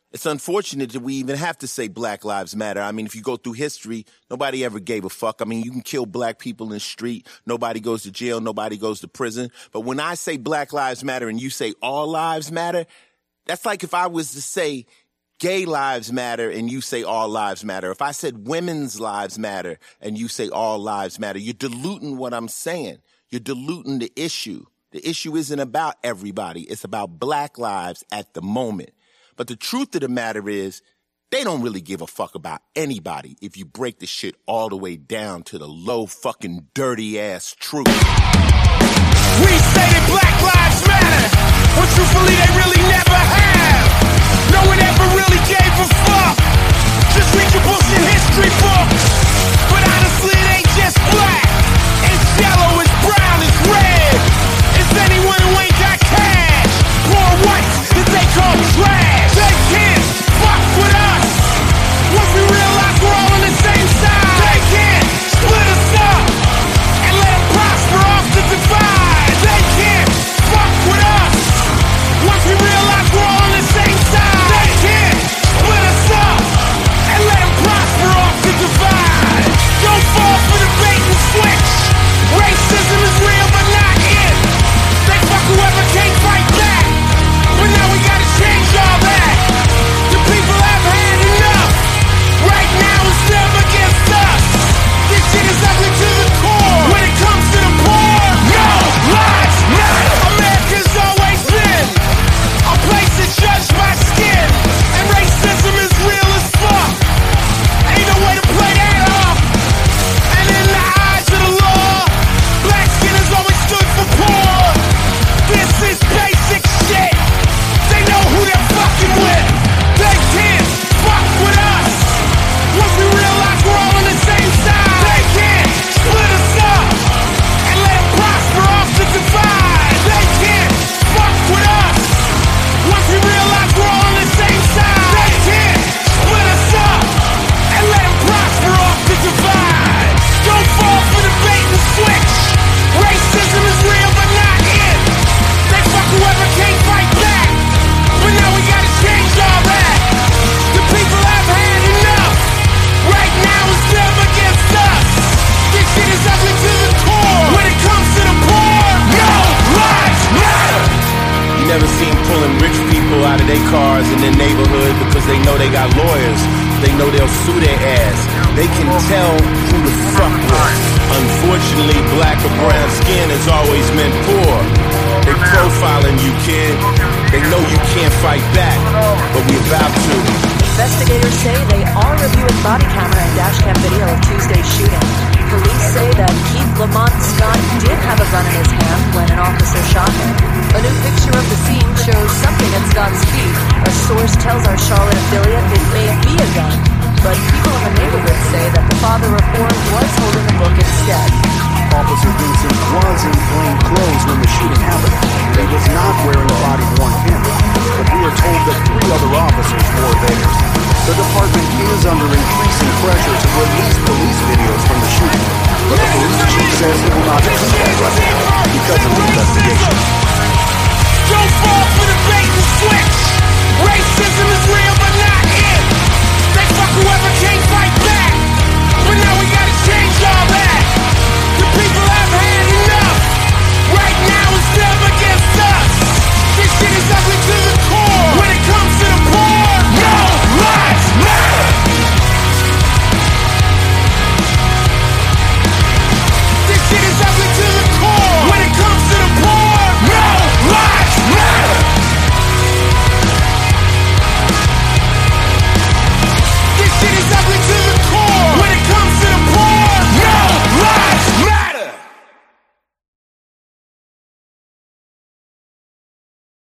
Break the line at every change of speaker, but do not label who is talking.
It's unfortunate that we even have to say Black Lives Matter. I mean, if you go through history, nobody ever gave a fuck. I mean, you can kill black people in the street. Nobody goes to jail. Nobody goes to prison. But when I say Black Lives Matter and you say all lives matter, that's like if I was to say gay lives matter and you say all lives matter. If I said women's lives matter and you say all lives matter, you're diluting what I'm saying. You're diluting the issue. The issue isn't about everybody. It's about black lives at the moment. But the truth of the matter is, they don't really give a fuck about anybody if you break the shit all the way down to the low fucking dirty ass truth.
We say that Black Lives Matter, but truthfully they really never have. No one ever really gave a fuck. Just read your books and history books. But honestly it ain't just black. It's yellow, it's brown, it's red. It's anyone who ain't got cash. Poor whites that they call trash. They can't fuck with us. Once we realize we're all on the same side, they can't split us up and let them prosper off the divide. They can't fuck with us. Once we realize we're all on the same side, they can't split us up and let them prosper off the divide. Don't fall for the bait and switch. Racism is real but not it. They fuck whoever can't fight back. But now we gotta change all that. The people have had enough. Right now it's them against us. This shit is ugly to the core. When it comes to the poor, no lives matter. America's always been a place that's judged by skin. And racism is real as fuck. Ain't no way to play that off. And in the eyes of the law, black skin has always stood for poor. This is basic shit. They know who they're fucking with. They can't fuck with us. Once we realize we're all on the same side, they can't split us up and let them prosper off the divide. They can't fuck with us. Once we realize we're all on the same side, they can't split us up and let them prosper off the divide. Don't fall for the bait and switch. Racism is real but not it. They fuck whoever can't fight back. But now we gotta change all that. The people have had enough. Right now it's them against us. This shit is ugly to the core. When it comes to the poor, no lives matter.
You never seen pulling rich people out of their cars in their neighborhood because they know they got lawyers. They know they'll sue their ass. They can tell who to fuck with. Unfortunately, black or brown skin has always meant poor. They profiling you, kid. They know you can't fight back, but we about to.
Investigators say they are reviewing body camera and dashcam video of Tuesday's shooting. Police say that Keith Lamont Scott did have a gun in his hand when an officer shot him. A new picture of the scene shows something at Scott's feet. A source tells our Charlotte affiliate it may be a gun, but people in the neighborhood say that the father of four was holding a book instead.
Officer Vincent was in plain clothes when the shooting happened. He was not wearing a body-worn camera.